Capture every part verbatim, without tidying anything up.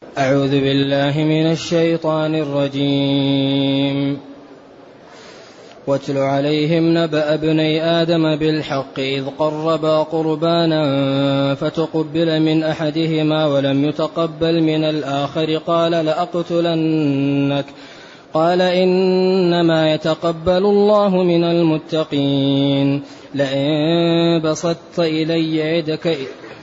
أعوذ بالله من الشيطان الرجيم. واتل عليهم نبأ ابني آدم بالحق إذ قربا قربانا فتقبل من أحدهما ولم يتقبل من الآخر قال لأقتلنك قال إنما يتقبل الله من المتقين لئن بسطت إلي يدك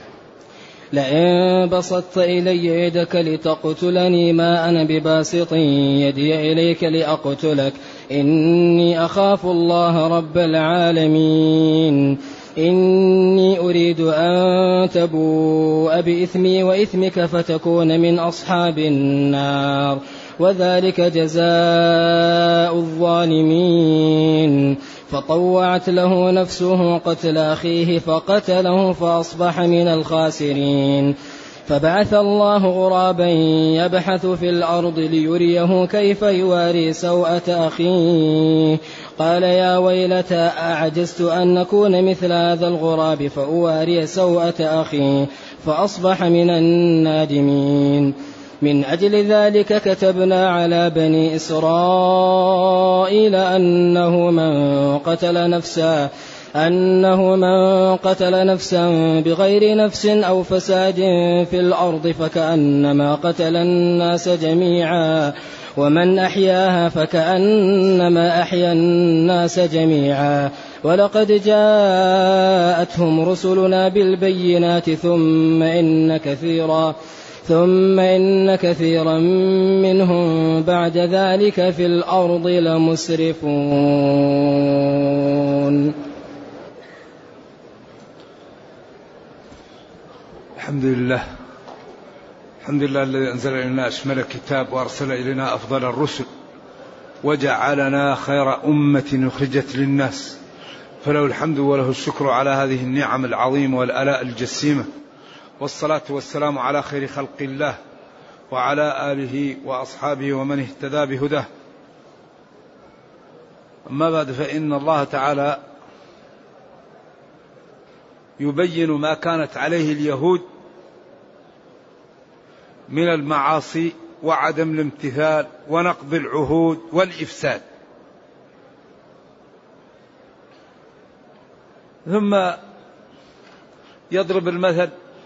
لئن بسطت إلي يدك لتقتلني ما أنا بباسط يدي إليك لأقتلك إني أخاف الله رب العالمين إني أريد أن تبوء بإثمي وإثمك فتكون من أصحاب النار وذلك جزاء الظالمين. فطوعت له نفسه قتل أخيه فقتله فأصبح من الخاسرين. فبعث الله غرابا يبحث في الأرض ليريه كيف يواري سوءة أخيه قال يا ويلتى أعجزت أن أكون مثل هذا الغراب فأواري سوءة أخي فأصبح من النادمين. من أجل ذلك كتبنا على بني إسرائيل أنه من قتل نفسا أنه من قتل نفسا بغير نفس أو فساد في الأرض فكأنما قتل الناس جميعا ومن أحياها فكأنما أحيا الناس جميعا ولقد جاءتهم رسلنا بالبينات ثم إن كثيرا ثم إن كثيرا منهم بعد ذلك في الأرض لمسرفون. الحمد لله الحمد لله الذي أنزل إلينا أشمل كتاب وأرسل إلينا أفضل الرسل وجعلنا خير أمة أخرجت للناس فله الحمد وله الشكر على هذه النعم العظيمة والآلاء الجسيمة والصلاة والسلام على خير خلق الله وعلى آله وأصحابه ومن اهتدى بهداه. أما بعد فإن الله تعالى يبين ما كانت عليه اليهود من المعاصي وعدم الامتثال ونقض العهود والإفساد، ثم يضرب المثل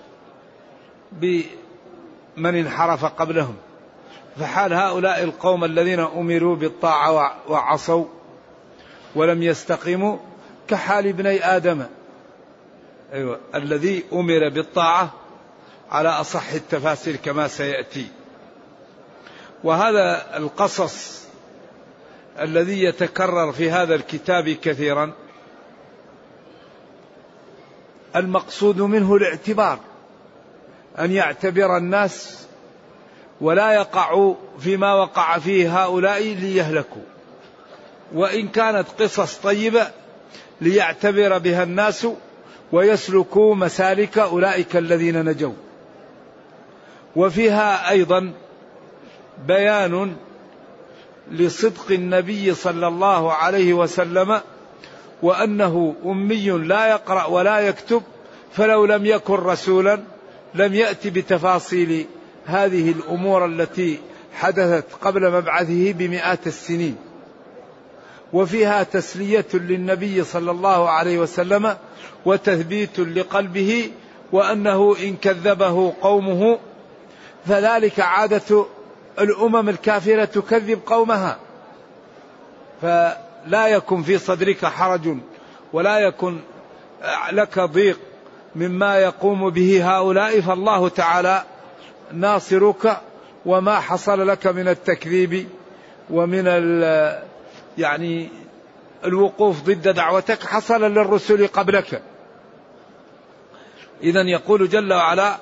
بمن انحرف قبلهم. فحال هؤلاء القوم الذين أمروا بالطاعة وعصوا ولم يستقيموا كحال ابني آدم، أيوة الذي أمر بالطاعة على أصح التفاسير كما سيأتي. وهذا القصص الذي يتكرر في هذا الكتاب كثيرا المقصود منه الاعتبار، أن يعتبر الناس ولا يقعوا فيما وقع فيه هؤلاء ليهلكوا، وإن كانت قصص طيبة ليعتبر بها الناس ويسلكوا مسالك أولئك الذين نجوا. وفيها أيضا بيان لصدق النبي صلى الله عليه وسلم وأنه أمي لا يقرأ ولا يكتب، فلو لم يكن رسولا لم يأتي بتفاصيل هذه الأمور التي حدثت قبل مبعثه بمئات السنين. وفيها تسلية للنبي صلى الله عليه وسلم وتثبيت لقلبه وأنه إن كذبه قومه فذلك عادة الأمم الكافرة تكذب قومها، فلا يكن في صدرك حرج ولا يكن لك ضيق مما يقوم به هؤلاء، فالله تعالى ناصرك، وما حصل لك من التكذيب ومن يعني الوقوف ضد دعوتك حصل للرسل قبلك. إذن يقول جل وعلا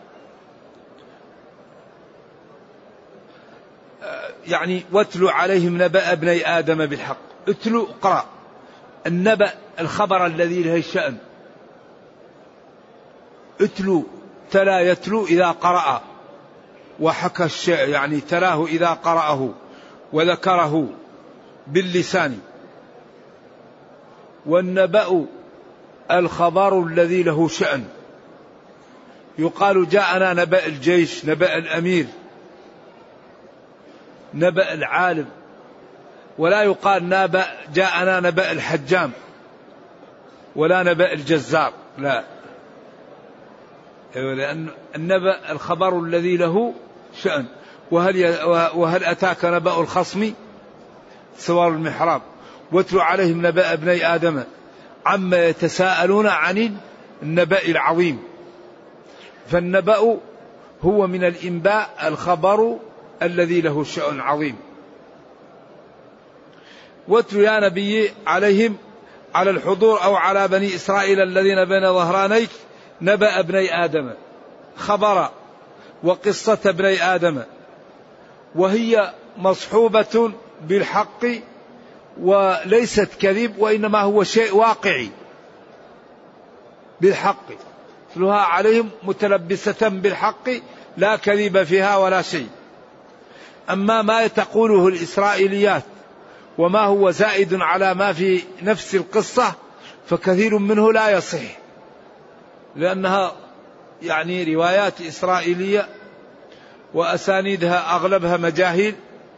يعني واتلو عليهم نبأ ابني آدم بالحق. اتلو اقرأ النبأ الخبر الذي له الشأن. اتلو تلا يتلو إذا قرأ وحكى الشيء، يعني تلاه إذا قرأه وذكره باللسان. والنبأ الخبر الذي له شأن، يقال جاءنا نبأ الجيش، نبأ الأمير، نبأ العالم، ولا يقال نبأ جاءنا نبأ الحجام ولا نبأ الجزار، لا، لأن النبأ الخبر الذي له شأن. وهل, وهل أتاك نبأ الخصم سوار المحراب واتل عليهم نبأ ابني آدم عما يتساءلون عن النبأ العظيم. فالنبأ هو من الإنباء الخبر الذي له شأن عظيم. واتل يا نبي عليهم على الحضور أو على بني إسرائيل الذين بين ظهرانيك نبأ ابني آدم، خبر وقصة ابني آدم، وهي مصحوبة بالحق وليست كذب، وإنما هو شيء واقعي بالحق. اتلها عليهم متلبسة بالحق لا كذب فيها ولا شيء. أما ما تقوله الإسرائيليات وما هو زائد على ما في نفس القصة فكثير منه لا يصح، لأنها يعني روايات إسرائيلية وأسانيدها أغلبها مجاهيل.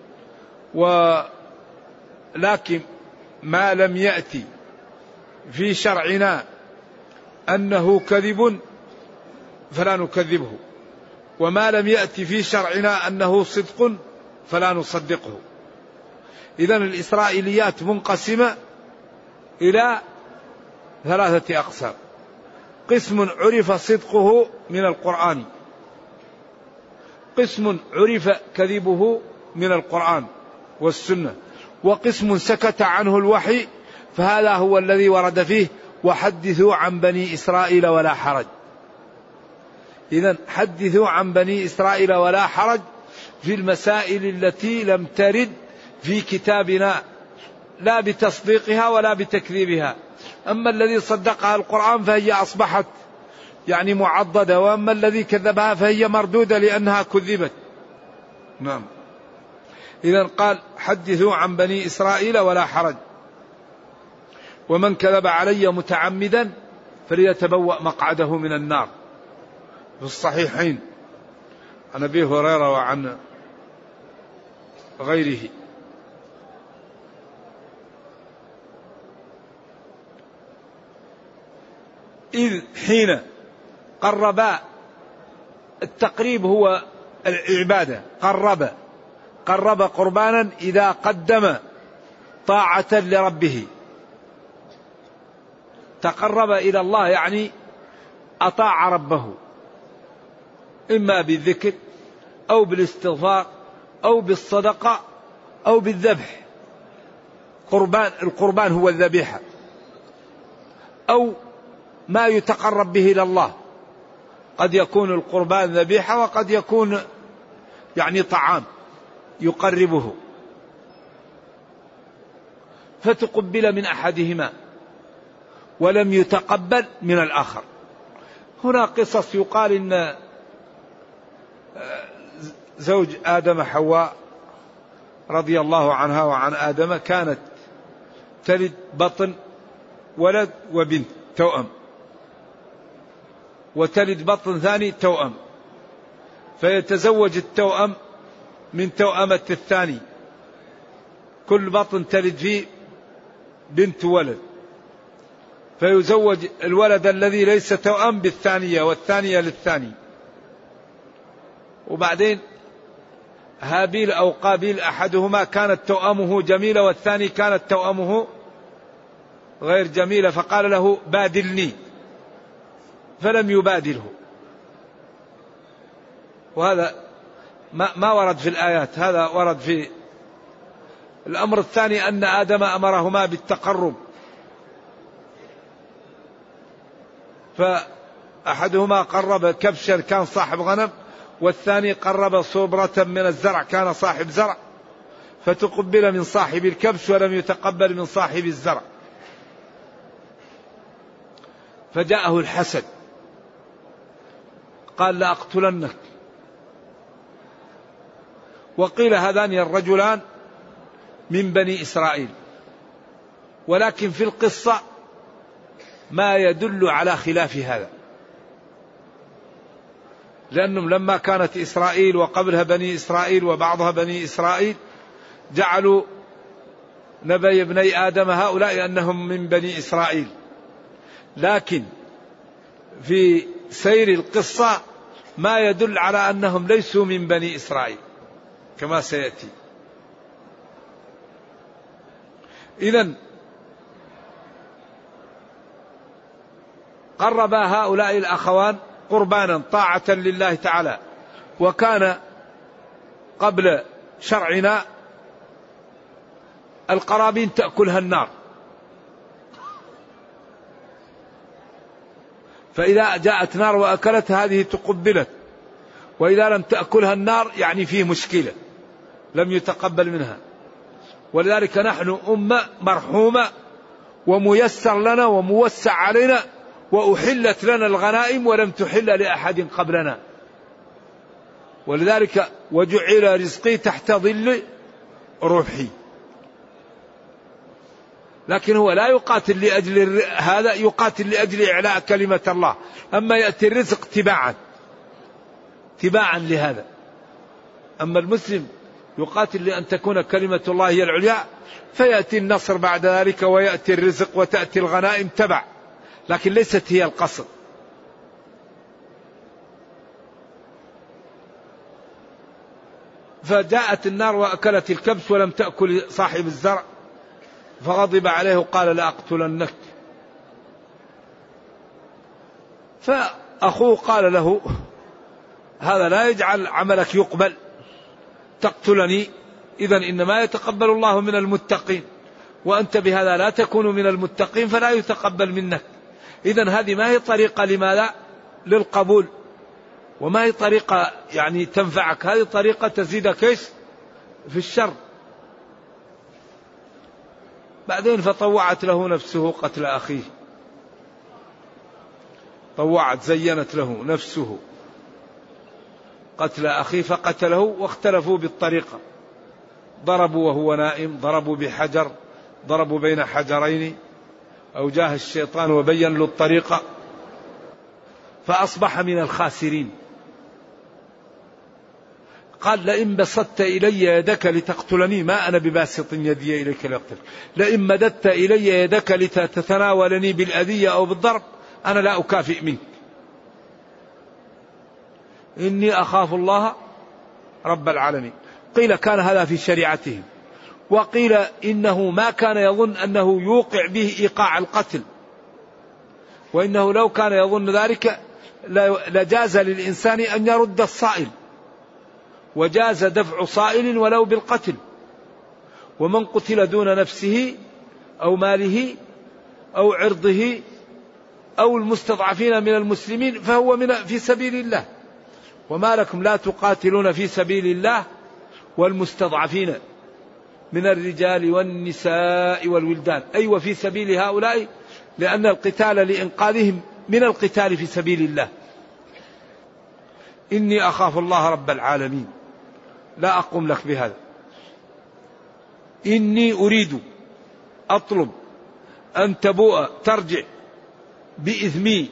ولكن ما لم يأتي في شرعنا أنه كذب فلا نكذبه، وما لم يأتي في شرعنا أنه صدق فلا نصدقه. إذن الإسرائيليات منقسمة إلى ثلاثة أقسام: قسم عرف صدقه من القرآن، قسم عرف كذبه من القرآن والسنة، وقسم سكت عنه الوحي، فهذا هو الذي ورد فيه وحدثوا عن بني إسرائيل ولا حرج. إذن حدثوا عن بني إسرائيل ولا حرج في المسائل التي لم ترد في كتابنا لا بتصديقها ولا بتكذيبها. أما الذي صدقها القرآن فهي أصبحت يعني معضدة، وأما الذي كذبها فهي مردودة لأنها كذبت. نعم. إذن قال حدثوا عن بني إسرائيل ولا حرج، ومن كذب علي متعمدا فليتبوأ مقعده من النار. في الصحيحين عن أبي هريرة وعن غيره إذ حين قربا، التقريب هو العبادة، قرب قرب قربانا إذا قدم طاعة لربه، تقرب إلى الله يعني أطاع ربه، إما بالذكر أو بالاستغفار أو بالصدقة أو بالذبح. قربان، القربان هو الذبيحة، أو ما يتقرب به إلى الله. قد يكون القربان ذبيحة وقد يكون يعني طعام يقربه. فتقبل من أحدهما ولم يتقبل من الآخر. هنا قصص يقال إن زوج آدم حواء رضي الله عنها وعن آدم كانت تلد بطن ولد وبنت توأم، وتلد بطن ثاني توأم، فيتزوج التوأم من توأمة الثاني، كل بطن تلد فيه بنت ولد، فيزوج الولد الذي ليس توأم بالثانية والثانية للثاني. وبعدين هابيل أو قابيل أحدهما كانت توأمه جميلة والثاني كانت توأمه غير جميلة، فقال له بادلني، فلم يبادله. وهذا ما, ما ورد في الآيات، هذا ورد في الأمر الثاني أن آدم أمرهما بالتقرب، فأحدهما قرب كبشا كان صاحب غنم، والثاني قرب صبرة من الزرع كان صاحب زرع، فتقبل من صاحب الكبش ولم يتقبل من صاحب الزرع، فجاءه الحسد قال لأقتلنك. وقيل هذان الرجلان من بني إسرائيل، ولكن في القصة ما يدل على خلاف هذا. لأنهم لما كانت إسرائيل وقبلها بني إسرائيل وبعضها بني إسرائيل جعلوا نبي ابني آدم هؤلاء أنهم من بني إسرائيل، لكن في سير القصة ما يدل على أنهم ليسوا من بني إسرائيل كما سيأتي. إذن قرب هؤلاء الأخوان قربانا طاعة لله تعالى، وكان قبل شرعنا القرابين تأكلها النار، فإذا جاءت نار وأكلت هذه تقبلت، وإذا لم تأكلها النار يعني فيه مشكلة لم يتقبل منها. ولذلك نحن أمة مرحومة وميسر لنا وموسع علينا، وأحلت لنا الغنائم ولم تحل لأحد قبلنا. ولذلك وجعل رزقي تحت ظل روحي. لكن هو لا يقاتل لأجل هذا، يقاتل لأجل إعلاء كلمة الله. أما يأتي الرزق تباعا تباعا لهذا. أما المسلم يقاتل لأن تكون كلمة الله هي العليا، فيأتي النصر بعد ذلك ويأتي الرزق وتأتي الغنائم تبع، لكن ليست هي القصد. فجاءت النار وأكلت الكبش ولم تأكل صاحب الزرع، فغضب عليه وقال لأقتلنك. فأخوه قال له هذا لا يجعل عملك يقبل، تقتلني، إذن إنما يتقبل الله من المتقين، وأنت بهذا لا تكون من المتقين فلا يتقبل منك. إذن هذه ما هي طريقة لماذا؟ للقبول، وما هي طريقة يعني تنفعك، هذه طريقة تزيدك ايش؟ في الشر. بعدين فطوعت له نفسه قتل أخيه، طوعت زينت له نفسه قتل أخيه فقتله، واختلفوا بالطريقة، ضربوا وهو نائم، ضربوا بحجر، ضربوا بين حجرين، أو جاه الشيطان وبين له الطريقة، فأصبح من الخاسرين. قال لئن بسطت إلي يدك لتقتلني ما أنا بباسط يدي إليك لأقتلك، لئن مددت إلي يدك لتتناولني بالأذية أو بالضرب أنا لا أكافئ منك، إني أخاف الله رب العالمين. قيل كان هذا في شريعتهم، وقيل إنه ما كان يظن أنه يوقع به إيقاع القتل، وإنه لو كان يظن ذلك لجاز للإنسان أن يرد الصائل، وجاز دفع صائل ولو بالقتل. ومن قتل دون نفسه أو ماله أو عرضه أو المستضعفين من المسلمين فهو من في سبيل الله. وما لكم لا تقاتلون في سبيل الله والمستضعفين من الرجال والنساء والولدان، أي أيوة وفي سبيل هؤلاء، لأن القتال لإنقاذهم من القتال في سبيل الله. إني أخاف الله رب العالمين، لا أقوم لك بهذا. إني أريد أطلب أن تبوء ترجع بإثمي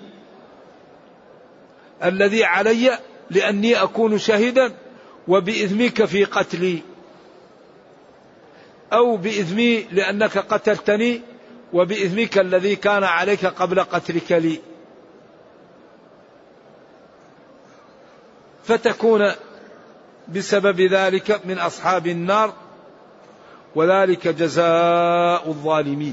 الذي علي لأني أكون شهيدا، وبإثمك في قتلي، أو بإثمي لأنك قتلتني، وبإثمك الذي كان عليك قبل قتلك لي، فتكون بسبب ذلك من أصحاب النار، وذلك جزاء الظالمين.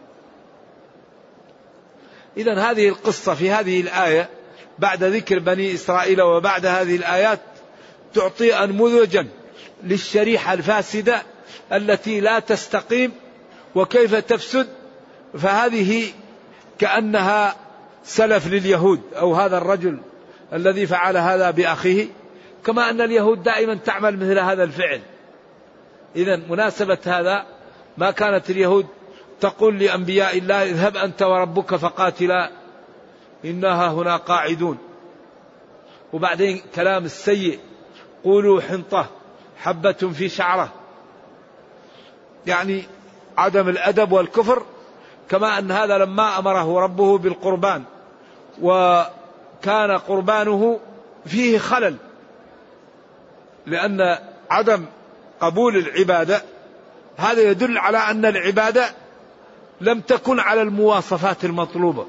إذن هذه القصة في هذه الآية بعد ذكر بني إسرائيل وبعد هذه الآيات تعطي أنموذجا للشريحة الفاسدة التي لا تستقيم وكيف تفسد. فهذه كأنها سلف لليهود، أو هذا الرجل الذي فعل هذا بأخيه، كما أن اليهود دائما تعمل مثل هذا الفعل. إذن مناسبة هذا ما كانت اليهود تقول لأنبياء الله اذهب أنت وربك فقاتلا إنها هنا قاعدون، وبعدين كلام السيء قولوا حنطة حبة في شعرة، يعني عدم الأدب والكفر. كما أن هذا لما أمره ربه بالقربان وكان قربانه فيه خلل، لأن عدم قبول العبادة هذا يدل على أن العبادة لم تكن على المواصفات المطلوبة.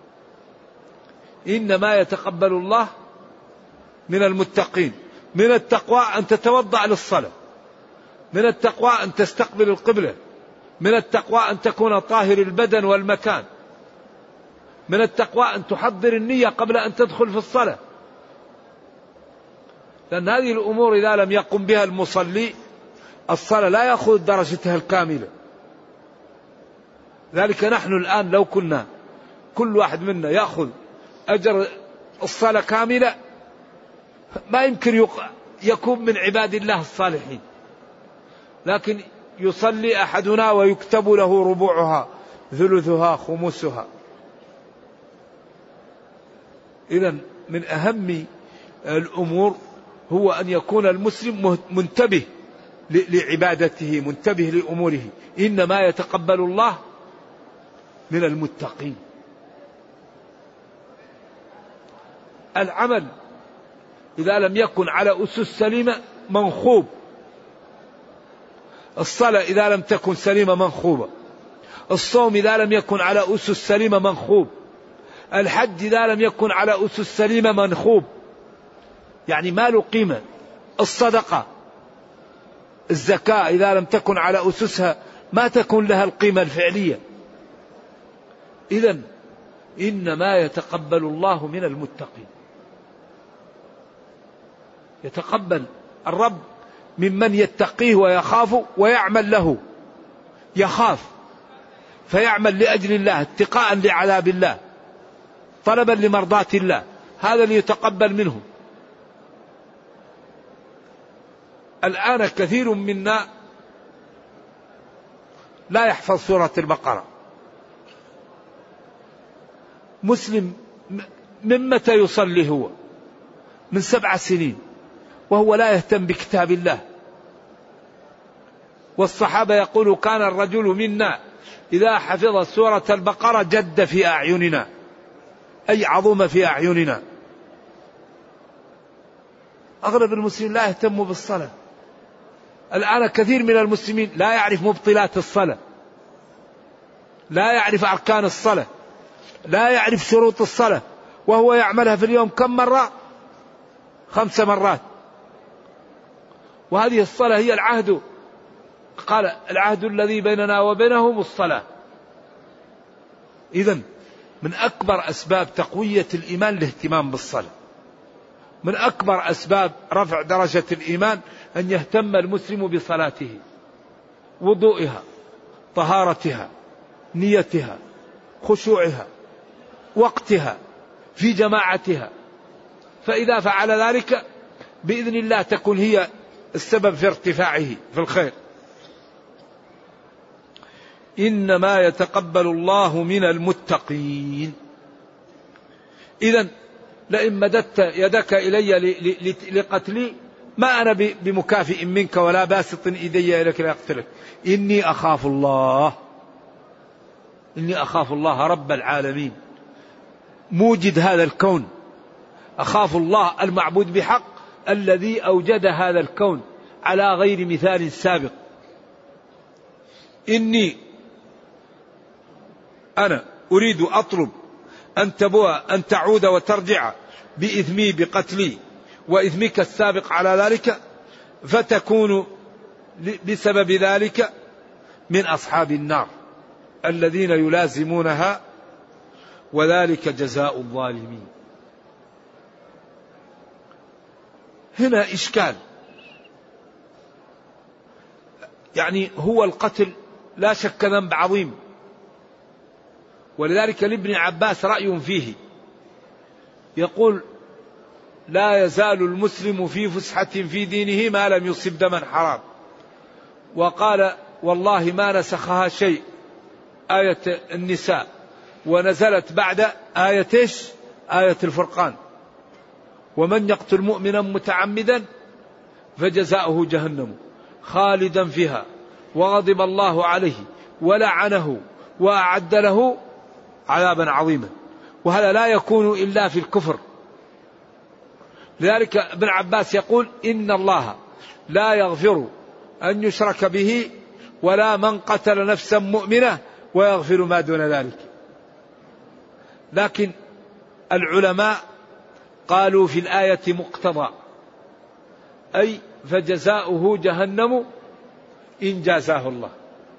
إنما يتقبل الله من المتقين. من التقوى أن تتوضأ للصلاة، من التقوى أن تستقبل القبلة، من التقوى أن تكون طاهر البدن والمكان، من التقوى أن تحضر النية قبل أن تدخل في الصلاة، لأن هذه الأمور إذا لم يقم بها المصلي الصلاة لا يأخذ درجتها الكاملة. ذلك نحن الآن لو كنا كل واحد منا يأخذ أجر الصلاة كاملة ما يمكن يكون من عباد الله الصالحين، لكن يصلي أحدنا ويكتب له ربعها ثلثها خمسها. إذن من أهم الأمور هو أن يكون المسلم منتبه لعبادته، منتبه لأموره. إنما يتقبل الله من المتقين. العمل إذا لم يكن على أسس سليمة منخوب، الصلاة إذا لم تكن سليمة منخوبة، الصوم إذا لم يكن على أسس سليمة منخوب، الحج إذا لم يكن على أسس سليمة منخوب، يعني ما له قيمة. الصدقة الزكاة إذا لم تكن على أسسها ما تكون لها القيمة الفعلية. إذن إنما يتقبل الله من المتقين. يتقبل الرب ممن يتقيه ويخاف ويعمل له. يخاف فيعمل لأجل الله، اتقاء لعذاب الله، طلبا لمرضاة الله، هذا ليتقبل منه. الآن كثير منا لا يحفظ سورة البقرة. مسلم من متى يصلي؟ هو من سبع سنين وهو لا يهتم بكتاب الله. والصحابة يقولوا كان الرجل منا إذا حفظ سورة البقرة جد في أعيننا، أي عظم في أعيننا. أغلب المسلمين لا يهتموا بالصلاة. الآن كثير من المسلمين لا يعرف مبطلات الصلاة، لا يعرف أركان الصلاة، لا يعرف شروط الصلاة، وهو يعملها في اليوم كم مرة؟ خمس مرات. وهذه الصلاة هي العهد، قال العهد الذي بيننا وبينهم الصلاة. إذن من أكبر أسباب تقوية الإيمان الاهتمام بالصلاة. من أكبر أسباب رفع درجة الإيمان أن يهتم المسلم بصلاته، وضوئها، طهارتها، نيتها، خشوعها، وقتها، في جماعتها. فإذا فعل ذلك بإذن الله تكون هي السبب في ارتفاعه في الخير. إنما يتقبل الله من المتقين. إذن لئن مددت يدك إلي لقتلي ما أنا بمكافئ منك ولا باسط إيدي إليك لأقتلك، إني أخاف الله. إني أخاف الله رب العالمين موجد هذا الكون. أخاف الله المعبود بحق الذي أوجد هذا الكون على غير مثال سابق. إني أنا أريد أطلب أن تبوء أن تعود وترجع بإثمي بقتلي وإثمك السابق على ذلك، فتكون بسبب ذلك من أصحاب النار الذين يلازمونها، وذلك جزاء الظالمين. هنا إشكال، يعني هو القتل لا شك ذنب عظيم، ولذلك لابن عباس رأي فيه يقول لا يزال المسلم في فسحة في دينه ما لم يصب دما حرام. وقال والله ما نسخها شيء آية النساء، ونزلت بعد آية إيش؟ آية الفرقان. ومن يقتل مؤمنا متعمدا فجزاؤه جهنم خالدا فيها وغضب الله عليه ولعنه وأعد له عذابا عظيما. وهذا لا يكون إلا في الكفر. لذلك ابن عباس يقول إن الله لا يغفر أن يشرك به ولا من قتل نفسا مؤمنة ويغفر ما دون ذلك. لكن العلماء قالوا في الآية مقتضى، أي فجزاؤه جهنم إن جازاه الله.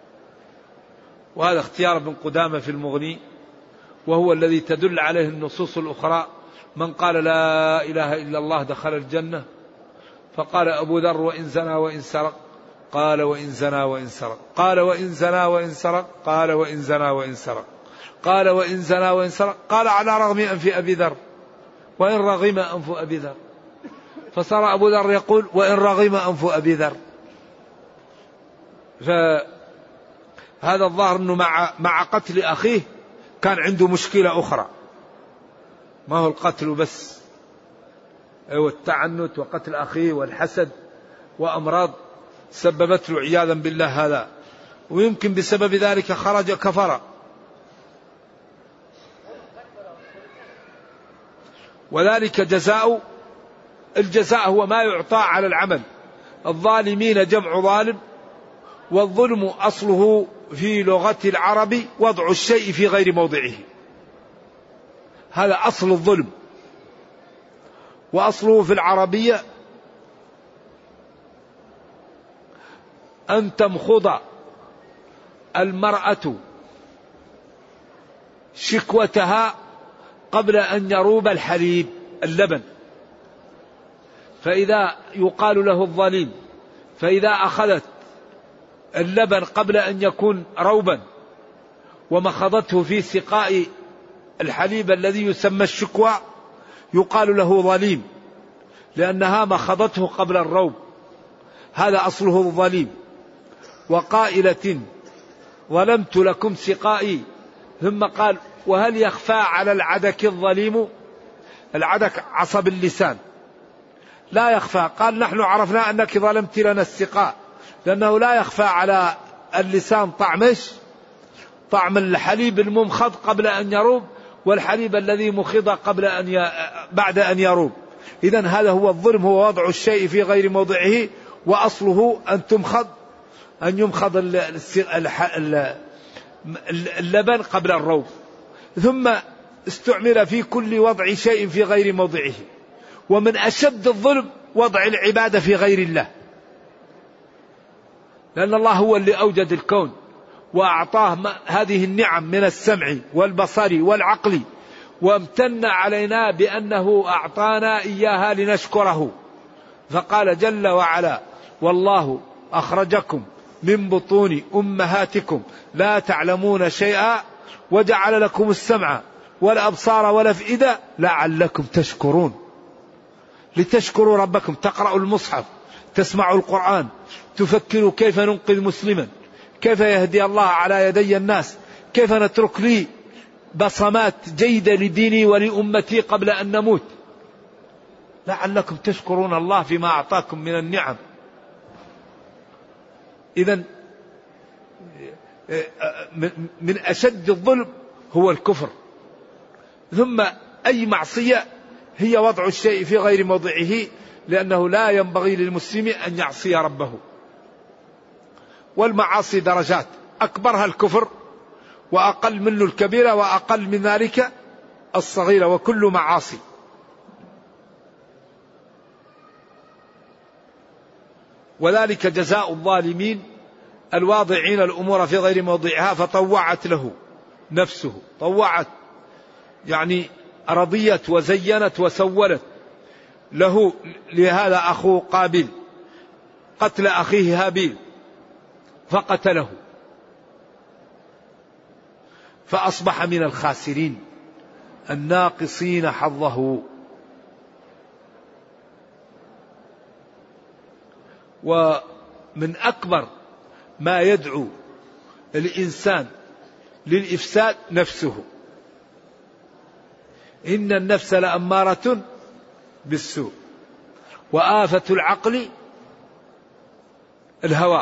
وهذا اختيار ابن قدامة في المغني، وهو الذي تدل عليه النصوص الأخرى. من قال لا إله إلا الله دخل الجنة. فقال أبو ذر وإن زنى وإن سرق، قال وإن زنى وإن سرق، قال وإن زنى وإن سرق، قال وإن زنى وإن سرق، قال وإن زنى وإن سرق، قال على رغم أنف أبي ذر وإن رغم أنف أبي ذر. فصار أبو ذر يقول وإن رغم أنف أبي ذر. فهذا الظاهر أنه مع, مع قتل أخيه كان عنده مشكلة أخرى، ما هو القتل بس، والتعنت وقتل أخيه والحسد وأمراض سببت له عياذا بالله هذا، ويمكن بسبب ذلك خرج كفر. وذلك جزاء، الجزاء هو ما يعطى على العمل. الظالمين جمع ظالم، والظلم أصله في لغة العرب وضع الشيء في غير موضعه، هذا أصل الظلم. وأصله في العربية أن تمخض المرأة شكوتها قبل أن يروب الحليب اللبن، فإذا يقال له الظليم، فإذا أخذت اللبن قبل أن يكون روبا ومخضته في سقاء الحليب الذي يسمى الشكوى يقال له ظليم، لأنها مخضته قبل الروب، هذا أصله الظليم. وقائلة ظلمت لكم سقائي، ثم قال وهل يخفى على العدك الظليم؟ العدك عصب اللسان لا يخفى، قال نحن عرفنا أنك ظلمت لنا السقاء، لأنه لا يخفى على اللسان طعمش طعم الحليب الممخض قبل أن يروب، والحليب الذي مخض قبل أن ي... بعد أن يروب. إذن هذا هو الظلم، هو وضع الشيء في غير موضعه، وأصله أن تمخض أن يمخض اللبن قبل الروب، ثم استعمل في كل وضع شيء في غير موضعه. ومن أشد الظلم وضع العبادة في غير الله، لأن الله هو اللي أوجد الكون وأعطاه هذه النعم من السمع والبصر والعقل، وامتن علينا بأنه أعطانا إياها لنشكره. فقال جل وعلا والله أخرجكم من بطون أمهاتكم لا تعلمون شيئا وجعل لكم السمع والأبصار والأفئدة لعلكم تشكرون. لتشكروا ربكم، تقرأوا المصحف، تسمعوا القرآن، تفكروا كيف ننقذ مسلما، كيف يهدي الله على يدي الناس، كيف نترك لي بصمات جيدة لديني ولأمتي قبل أن نموت، لعلكم تشكرون الله فيما أعطاكم من النعم. إذن من أشد الظلم هو الكفر، ثم أي معصية هي وضع الشيء في غير موضعه، لأنه لا ينبغي للمسلم أن يعصي ربه. والمعاصي درجات، أكبرها الكفر، وأقل منه الكبيرة، وأقل من ذلك الصغيرة، وكل معاصي. وذلك جزاء الظالمين الواضعين الأمور في غير موضعها، فطوعت له نفسه، طوعت يعني رضيت وزينت وسولت له لهذا أخوه قابيل قتل أخيه هابيل، فقتله فأصبح من الخاسرين الناقصين حظه. ومن أكبر ما يدعو الإنسان للإفساد نفسه، إن النفس لأمارة بالسوء، وآفة العقل الهوى،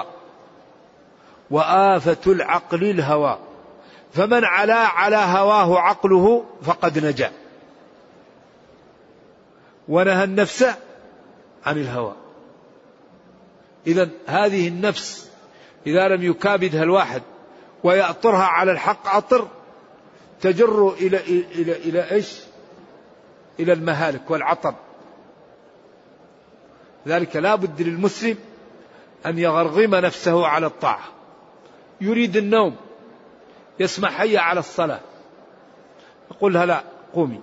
وآفة العقل الهوى، فمن علا على هواه عقله فقد نجا. ونهى النفس عن الهوى. إذن هذه النفس إذا لم يكابدها الواحد ويأطرها على الحق أطر تجر إلى إلى إلى إيش؟ إلى المهالك والعطب. ذلك لا بد للمسلم أن يغرغم نفسه على الطاعة. يريد النوم يسمع حي على الصلاة يقول لها لا قومي.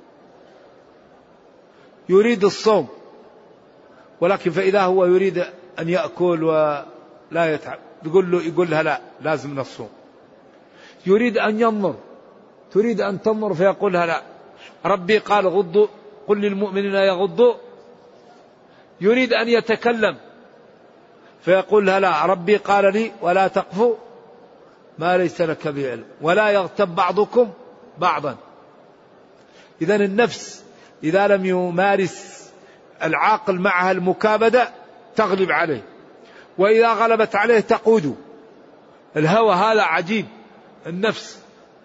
يريد الصوم ولكن فإذا هو يريد أن يأكل ولا يتعب يقول له يقول لها لا لازم نصوم. يريد أن ينظر تريد أن تنظر فيقول لها لا ربي قال غضوا قل للمؤمنين يغضوا. يريد أن يتكلم فيقول لها لا ربي قال لي ولا تقف ما ليس لك به علم ولا يغتب بعضكم بعضا. إذن النفس إذا لم يمارس العاقل معها المكابدة تغلب عليه، وإذا غلبت عليه تقود. الهوى هذا عجيب النفس،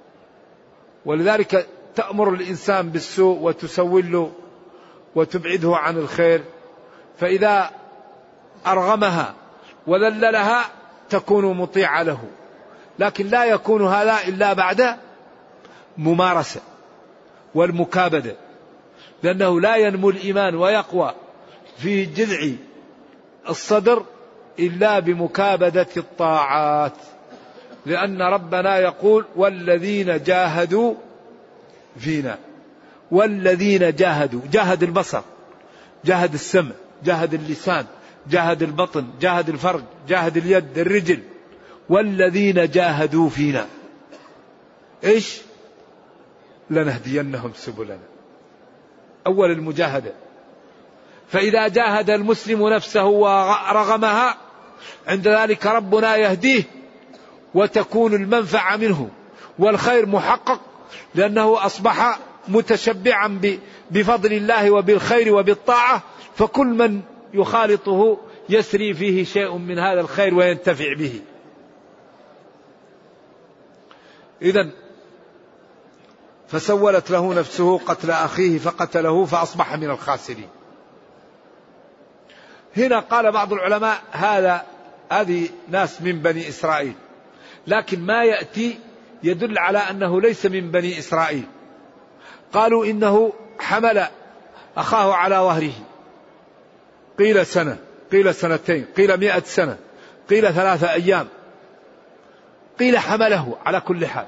ولذلك تأمر الإنسان بالسوء وتسول له وتبعده عن الخير، فإذا أرغمها وذللها تكون مطيعة له. لكن لا يكون هذا إلا بعد ممارسة والمكابدة، لأنه لا ينمو الإيمان ويقوى في جذع الصدر إلا بمكابدة الطاعات. لأن ربنا يقول والذين جاهدوا فينا. والذين جاهدوا، جاهد البصر، جاهد السمع، جاهد اللسان، جاهد البطن، جاهد الفرج، جاهد اليد الرجل. والذين جاهدوا فينا إيش؟ لنهدينهم سبلنا. أول المجاهدة. فإذا جاهد المسلم نفسه ورغمها عند ذلك ربنا يهديه وتكون المنفعة منه والخير محقق، لأنه أصبح متشبعا بفضل الله وبالخير وبالطاعة، فكل من يخالطه يسري فيه شيء من هذا الخير وينتفع به. إذن فسولت له نفسه قتل أخيه فقتله فأصبح من الخاسرين. هنا قال بعض العلماء هذا هذه ناس من بني إسرائيل، لكن ما يأتي يدل على أنه ليس من بني إسرائيل. قالوا إنه حمل أخاه على ظهره، قيل سنة، قيل سنتين، قيل مئة سنة، قيل ثلاثة أيام، قيل حمله على كل حال.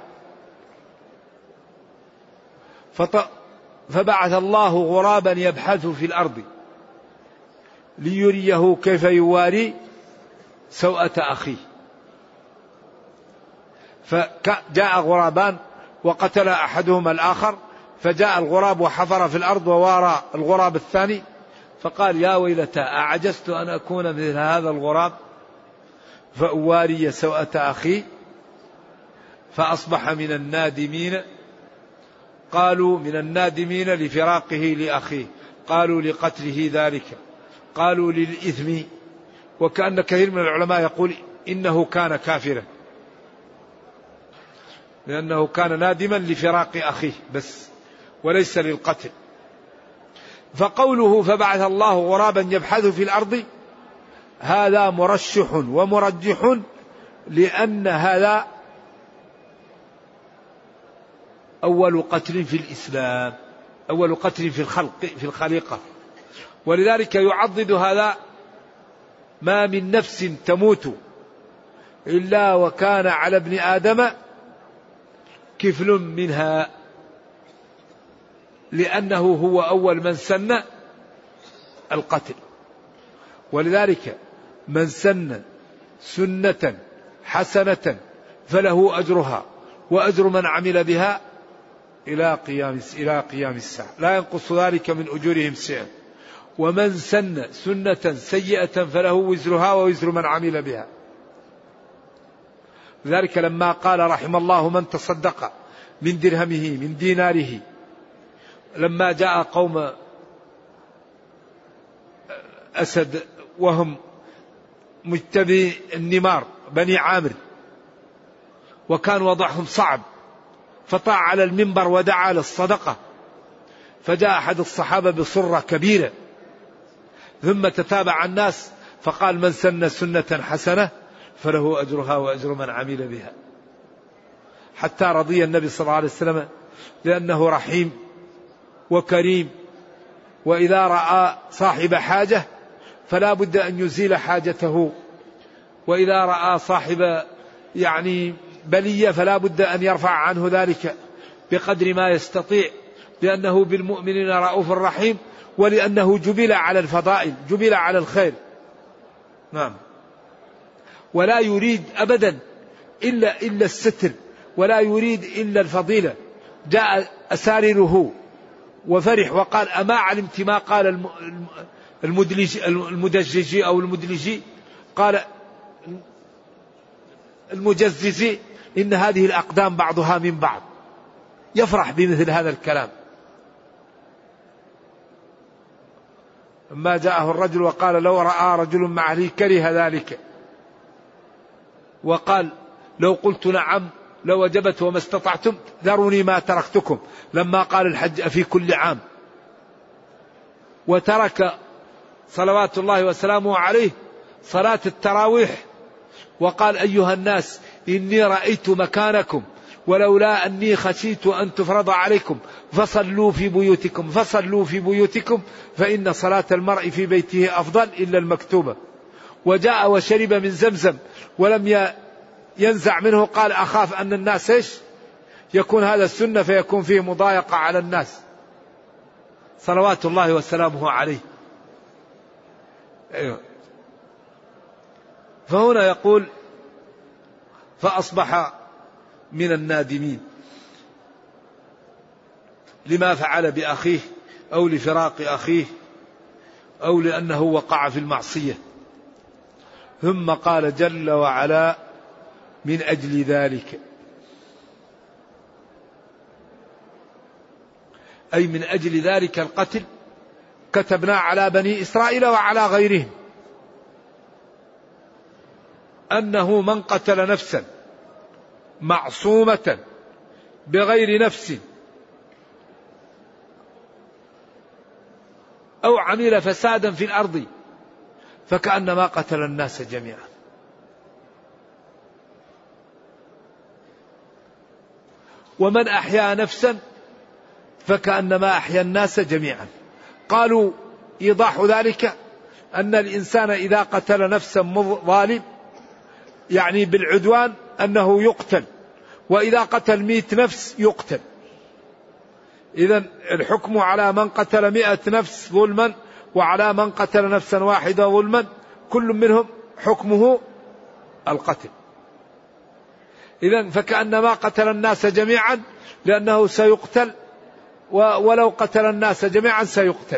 فبعث الله غرابا يبحث في الأرض ليريه كيف يواري سوءة أخيه. فجاء غرابان وقتل أحدهما الآخر، فجاء الغراب وحفر في الأرض ووارى الغراب الثاني، فقال يا ويلتى أعجزت أن أكون مثل هذا الغراب فأواري سوءة أخي، فأصبح من النادمين. قالوا من النادمين لفراقه لأخيه، قالوا لقتله ذلك، قالوا للإثم. وكأن كثير من العلماء يقول إنه كان كافرا، لأنه كان نادما لفراق أخيه بس وليس للقتل. فقوله فبعث الله غرابا يبحث في الأرض هذا مرشح ومرجح، لأن هذا أول قتل في الإسلام، أول قتل في الخلق في الخليقة. ولذلك يعضد هذا ما من نفس تموت إلا وكان على ابن آدم كفل منها، لأنه هو أول من سن القتل. ولذلك من سن سنة حسنة فله أجرها وأجر من عمل بها إلى قيام إلى قيام الساعة، لا ينقص ذلك من أجورهم شيئا. ومن سن سنة سيئة فله وزرها ووزر من عمل بها. لذلك لما قال رحم الله من تصدق من درهمه من ديناره، لما جاء قوم أسد وهم مجتبي النمار بني عامر وكان وضعهم صعب، فطاع على المنبر ودعا للصدقة، فجاء أحد الصحابة بصرة كبيرة ثم تتابع الناس فقال: من سن سنة حسنة فله أجرها وأجر من عمل بها. حتى رضي النبي صلى الله عليه وسلم لأنه رحيم وكريم، وإذا رأى صاحب حاجة فلا بد أن يزيل حاجته، وإذا رأى صاحب يعني بلية فلا بد أن يرفع عنه ذلك بقدر ما يستطيع، لأنه بالمؤمنين رؤوف رحيم، ولأنه جبل على الفضائل، جبل على الخير. نعم. ولا يريد أبدا إلا إلا الستر، ولا يريد إلا الفضيلة. جاء أسارره وفرح وقال: أما علمت ما قال المدلجي المدججي أو المدلجي؟ قال المجززي: إن هذه الأقدام بعضها من بعض. يفرح بمثل هذا الكلام. لما جاءه الرجل وقال: لو رأى رجل مع أهله كره ذلك، وقال: لو قلت نعم لوجبت وما استطعتم ذروني ما تركتكم. لما قال الحج في كل عام، وترك صلوات الله وسلامه عليه صلاة التراويح، وقال: أيها الناس إني رأيت مكانكم ولولا أني خشيت أن تفرض عليكم فصلوا في بيوتكم فصلوا في بيوتكم فإن صلاة المرء في بيته أفضل إلا المكتوبة. وجاء وشرب من زمزم ولم ينزع منه، قال: أخاف أن الناس إيش يكون هذا السنة فيكون فيه مضايقة على الناس، صلوات الله وسلامه عليه. أيوه. فهنا يقول: فأصبح من النادمين لما فعل بأخيه أو لفراق أخيه أو لأنه وقع في المعصية. ثم قال جل وعلا: من أجل ذلك، أي من أجل ذلك القتل كتبنا على بني إسرائيل وعلى غيرهم أنه من قتل نفسا معصومة بغير نفس أو عمل فسادا في الأرض فكأنما قتل الناس جميعا. ومن أحيا نفسا فكأنما أحيا الناس جميعا. قالوا إيضاح ذلك أن الإنسان إذا قتل نفسا ظالم يعني بالعدوان أنه يقتل، وإذا قتل مئة نفس يقتل. إذن الحكم على من قتل مئة نفس ظلما وعلى من قتل نفسا واحدة ظلما كل منهم حكمه القتل. إذن فكأنما قتل الناس جميعا لأنه سيقتل، ولو قتل الناس جميعا سيقتل.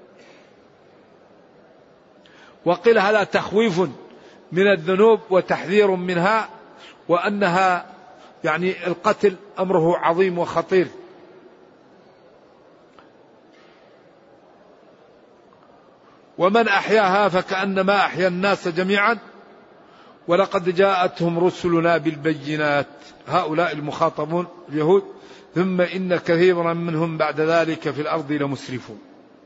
وقيل هذا تخويف من الذنوب وتحذير منها، وأنها يعني القتل أمره عظيم وخطير. ومن أحياها فكأنما أحيا الناس جميعا ولقد جاءتهم رسلنا بالبينات، هؤلاء المخاطبون اليهود، ثم إن كثيرا منهم بعد ذلك في الأرض لمسرفون.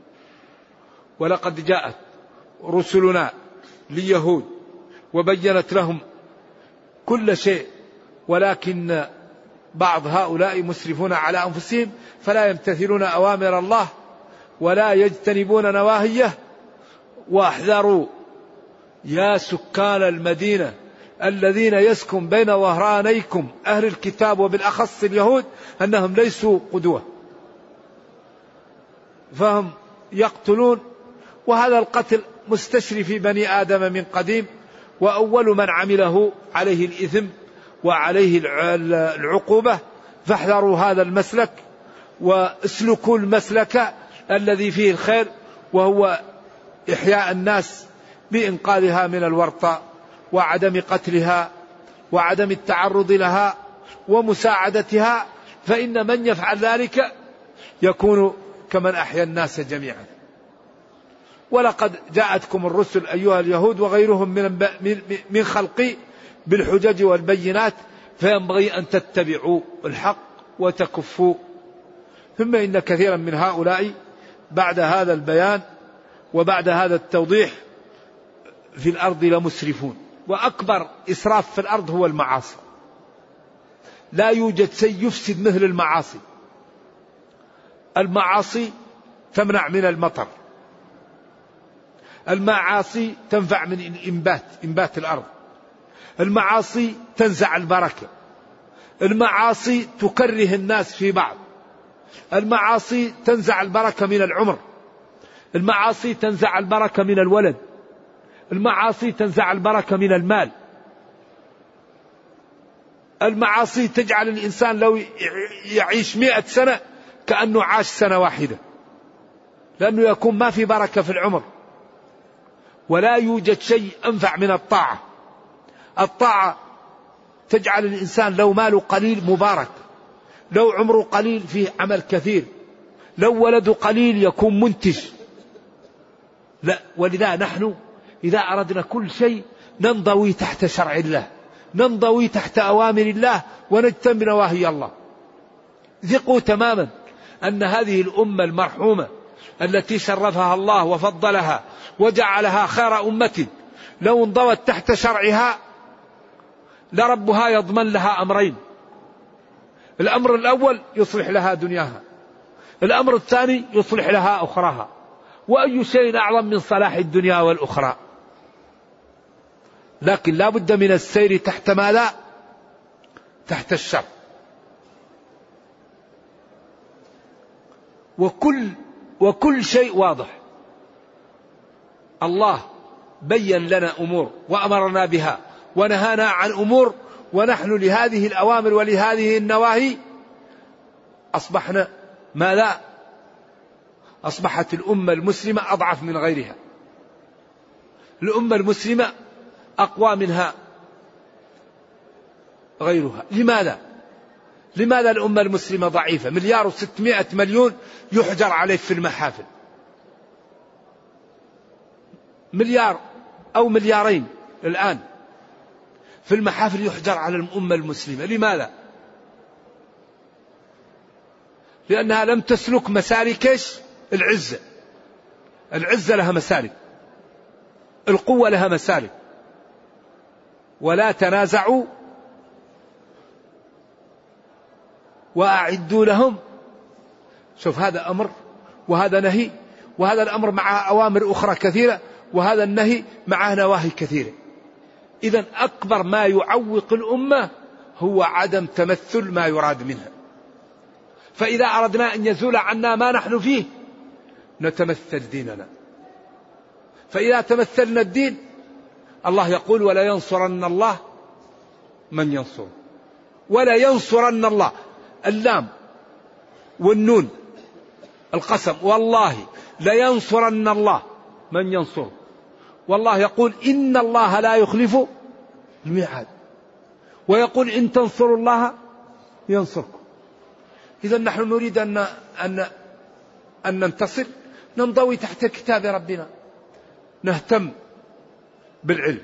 ولقد جاءت رسلنا لليهود وبينت لهم كل شيء، ولكن بعض هؤلاء مسرفون على أنفسهم فلا يمتثلون أوامر الله ولا يجتنبون نواهيه. واحذروا يا سكان المدينة الذين يسكن بين ظهرانيكم أهل الكتاب وبالأخص اليهود أنهم ليسوا قدوة، فهم يقتلون، وهذا القتل مستشري في بني آدم من قديم، وأول من عمله عليه الإثم وعليه العقوبة. فاحذروا هذا المسلك واسلكوا المسلك الذي فيه الخير، وهو إحياء الناس بإنقاذها من الورطة وعدم قتلها وعدم التعرض لها ومساعدتها، فإن من يفعل ذلك يكون كمن أحيا الناس جميعا. ولقد جاءتكم الرسل أيها اليهود وغيرهم من من خلقي بالحجج والبينات، فينبغي أن تتبعوا الحق وتكفوا. ثم إن كثيرا من هؤلاء بعد هذا البيان وبعد هذا التوضيح في الأرض لمسرفون. وأكبر إسراف في الأرض هو المعاصي. لا يوجد شيء يفسد مثل المعاصي. المعاصي تمنع من المطر، المعاصي تنفع من الإنبات، إنبات الأرض، المعاصي تنزع البركة، المعاصي تكره الناس في بعض، المعاصي تنزع البركة من العمر، المعاصي تنزع البركة من الولد، المعاصي تنزع البركة من المال، المعاصي تجعل الإنسان لو يعيش مئة سنة كأنه عاش سنة واحدة، لأنه يكون ما في بركة في العمر. ولا يوجد شيء أنفع من الطاعة. الطاعة تجعل الإنسان لو ماله قليل مبارك، لو عمره قليل فيه عمل كثير، لو ولده قليل يكون منتج. لا، ولذا نحن إذا أردنا كل شيء ننضوي تحت شرع الله، ننضوي تحت أوامر الله ونجتنب نواهي الله. ثقوا تماما أن هذه الأمة المرحومة التي شرفها الله وفضلها وجعلها خير أمة لو انضوت تحت شرعها لربها يضمن لها أمرين: الأمر الأول يصلح لها دنياها، الأمر الثاني يصلح لها أخراها. وأي شيء أعظم من صلاح الدنيا والأخرى؟ لكن لا بد من السير تحت ماذا؟ تحت الشر. وكل وكل شيء واضح. الله بين لنا أمور وأمرنا بها ونهانا عن أمور، ونحن لهذه الأوامر ولهذه النواهي أصبحنا ماذا؟ أصبحت الأمة المسلمة أضعف من غيرها. الأمة المسلمة أقوى منها غيرها. لماذا؟ لماذا الأمة المسلمة ضعيفة؟ مليار وستمائة مليون يحجر عليه في المحافل، مليار أو مليارين الآن في المحافل يحجر على الأمة المسلمة. لماذا؟ لأنها لم تسلك مسالك العزة. العزة لها مسالك، القوة لها مسالك. ولا تنازعوا وأعدوا لهم. شوف، هذا أمر وهذا نهي، وهذا الأمر مع أوامر أخرى كثيرة، وهذا النهي معه نواهي كثيرة. إذن أكبر ما يعوق الأمة هو عدم تمثل ما يراد منها. فإذا أردنا أن يزول عنا ما نحن فيه نتمثل ديننا. فإذا تمثلنا الدين، الله يقول: ولا ينصرن الله من ينصر. ولا ينصرن الله، اللام والنون القسم، والله لا ينصرن الله من ينصر. والله يقول: إن الله لا يخلف الميعاد. ويقول: إن تنصروا الله ينصركم. إذا نحن نريد أن أن أن ننتصر، ننضوي تحت كتاب ربنا، نهتم بالعلم،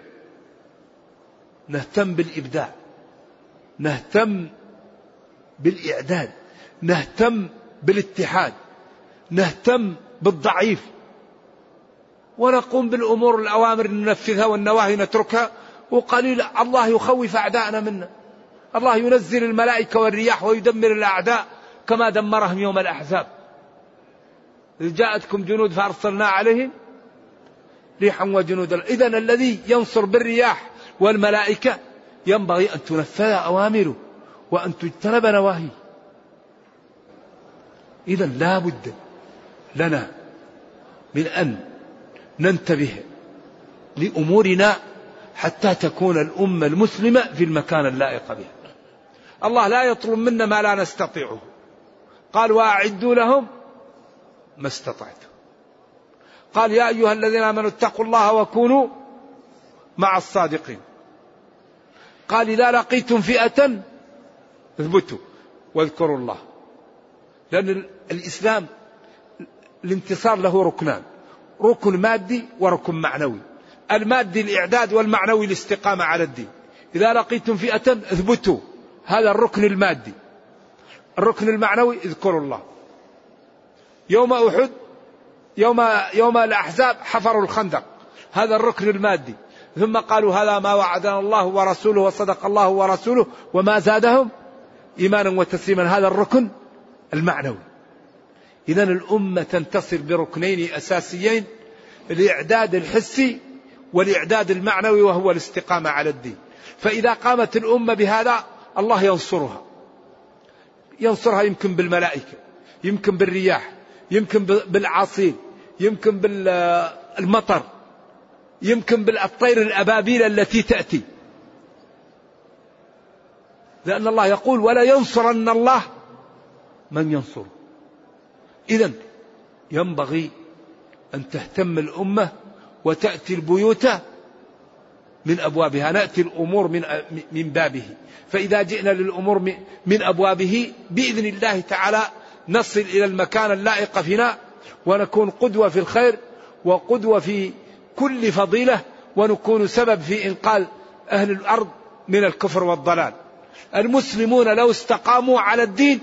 نهتم بالإبداع، نهتم بالإعداد، نهتم بالاتحاد، نهتم بالضعيف، ونقوم بالأمور الأوامر ننفذها والنواهي نتركها. وقليل الله يخوف أعداءنا منا. الله ينزل الملائكة والرياح ويدمر الأعداء كما دمرهم يوم الأحزاب. إذ جاءتكم جنود فأرسلنا عليهم ريحا وجنودا. إذن الذي ينصر بالرياح والملائكة ينبغي أن تنفذ أوامره وأن تجتنب نواهيه. إذن لا بد لنا من أن ننتبه لأمورنا حتى تكون الأمة المسلمة في المكان اللائق بها. الله لا يطلب منا ما لا نستطيعه. قال: وأعدوا لهم ما استطعتم. قال: يا أيها الذين آمنوا اتقوا الله وكونوا مع الصادقين. قال: إذا لقيتم فئة اثبتوا واذكروا الله. لأن الإسلام الانتصار له ركنان: ركن مادي وركن معنوي. المادي الإعداد والمعنوي الاستقامة على الدين. إذا لقيتم فئة اثبتوا، هذا الركن المادي. الركن المعنوي اذكروا الله. يوم أحد، يوم يوم الأحزاب حفروا الخندق، هذا الركن المادي. ثم قالوا هذا ما وعدنا الله ورسوله وصدق الله ورسوله وما زادهم إيمانا وتسليما، هذا الركن المعنوي. إذن الأمة تنتصر بركنين أساسيين، الإعداد الحسي والإعداد المعنوي، وهو الاستقامة على الدين. فإذا قامت الأمة بهذا الله ينصرها، ينصرها يمكن بالملائكة، يمكن بالرياح، يمكن بالعاصيل، يمكن بالمطر، يمكن بالطير الأبابيل التي تأتي، لأن الله يقول ولا ينصرن الله من ينصره. إذن ينبغي أن تهتم الأمة وتأتي البيوت من أبوابها، نأتي الأمور من من بابه. فإذا جئنا للأمور من أبوابه بإذن الله تعالى نصل إلى المكان اللائق فينا، ونكون قدوة في الخير وقدوة في كل فضيلة، ونكون سبب في إنقاذ أهل الأرض من الكفر والضلال. المسلمون لو استقاموا على الدين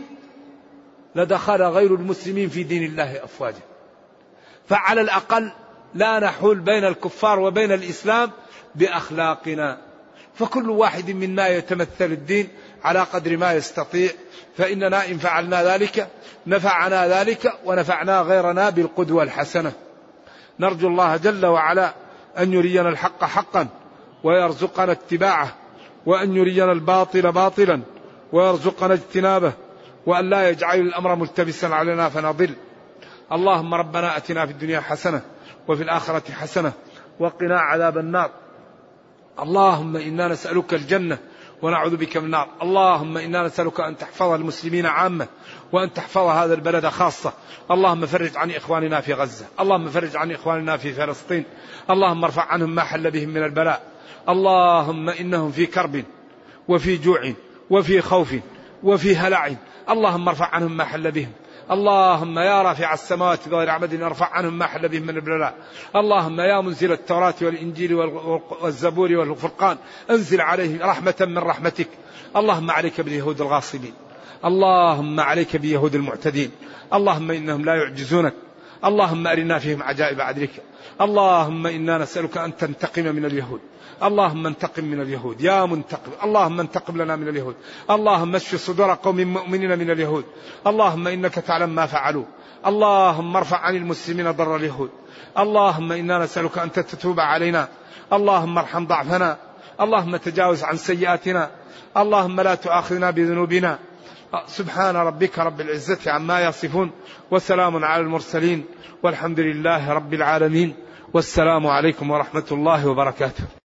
لدخل غير المسلمين في دين الله أفواجا. فعلى الأقل لا نحول بين الكفار وبين الإسلام بأخلاقنا، فكل واحد منا يتمثل الدين على قدر ما يستطيع، فإننا إن فعلنا ذلك نفعنا ذلك ونفعنا غيرنا بالقدوة الحسنة. نرجو الله جل وعلا أن يرينا الحق حقا ويرزقنا اتباعه، وأن يرينا الباطل باطلا ويرزقنا اجتنابه، وأن لا يجعل الأمر ملتبسا علينا فنضل. اللهم ربنا أتنا في الدنيا حسنة وفي الآخرة حسنة وقنا عذاب النار. اللهم إنا نسألك الجنة ونعوذ بك من النار. اللهم إنا نسألك أن تحفظ المسلمين عامة وأن تحفظ هذا البلد خاصة. اللهم فرج عن إخواننا في غزة، اللهم فرج عن إخواننا في فلسطين، اللهم ارفع عنهم ما حل بهم من البلاء. اللهم إنهم في كرب وفي جوع وفي خوف وفي هلع، اللهم ارفع عنهم ما حل بهم. اللهم يا رافع السماوات بغير عمد ارفع عنهم ما حل بهم من البلاء. اللهم يا منزل التوراة والإنجيل والزبور والفرقان انزل عليهم رحمة من رحمتك. اللهم عليك باليهود الغاصبين، اللهم عليك بيهود المعتدين، اللهم إنهم لا يعجزونك. اللهم أرنا فيهم عجائب عدلك. اللهم إنا نسألك أن تنتقم من اليهود، اللهم انتقم من اليهود يا منتقم، اللهم انتقم لنا من اليهود. اللهم اشف صدور قوم مؤمنين من اليهود، اللهم إنك تعلم ما فعلوا. اللهم ارفع عن المسلمين ضر اليهود. اللهم إنا نسألك أن تتوب علينا، اللهم ارحم ضعفنا، اللهم تجاوز عن سيئاتنا، اللهم لا تؤاخذنا بذنوبنا. سبحان ربك رب العزة عما يصفون، وسلام على المرسلين، والحمد لله رب العالمين، والسلام عليكم ورحمة الله وبركاته.